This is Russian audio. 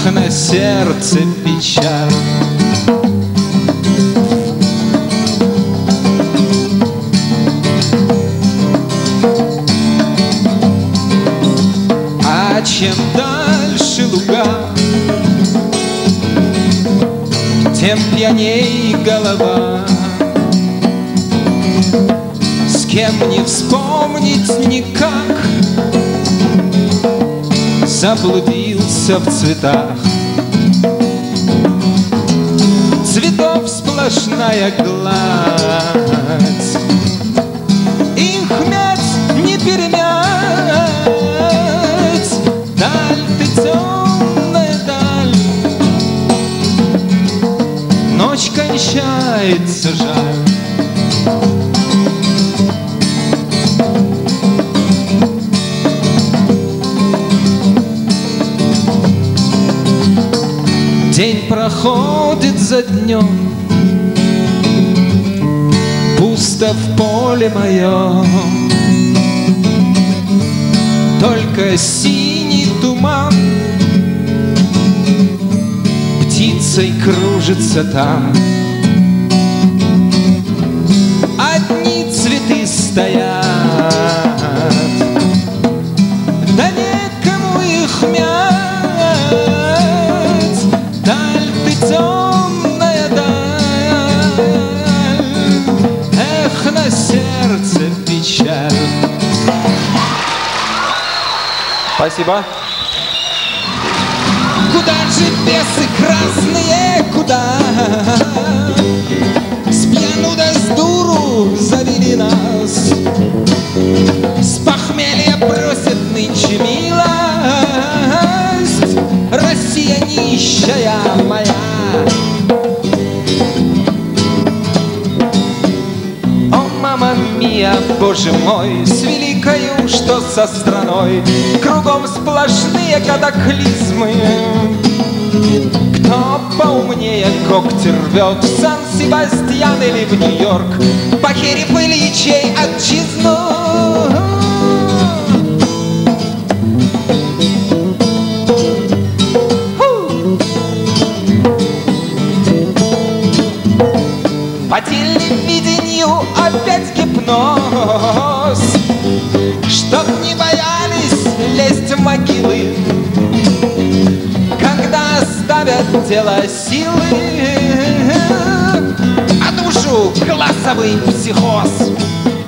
эх, на сердце печаль. А чем дальше луга, тем пьяней голова. С кем не вспомнить никак, заблудился в цветах. Цветов сплошная гладь, их мять не перемять. Даль ты темная даль, ночь кончается, жаль. День проходит за днем, пусто в поле моем. Только синий туман птицей кружится там. Одни цветы стоят, да некому их мять. Даль ты темная даль, эх, на сердце печаль. Спасибо. Куда же бесы красные, куда? С пьяну да с дуру завели нас. С похмелья бросит нынче милость. Россия нищая моя. О, мама мия, боже мой, с великою, что со страной. Кругом сплошные катаклизмы. Кто поумнее когти рвет в Сан-Себастьян или в Нью-Йорк, похерив Ильичей отчизну. По телевидению опять гипноз, чтоб не боялись лезть в могилы, когда оставят тело силы, а душу классовый психоз.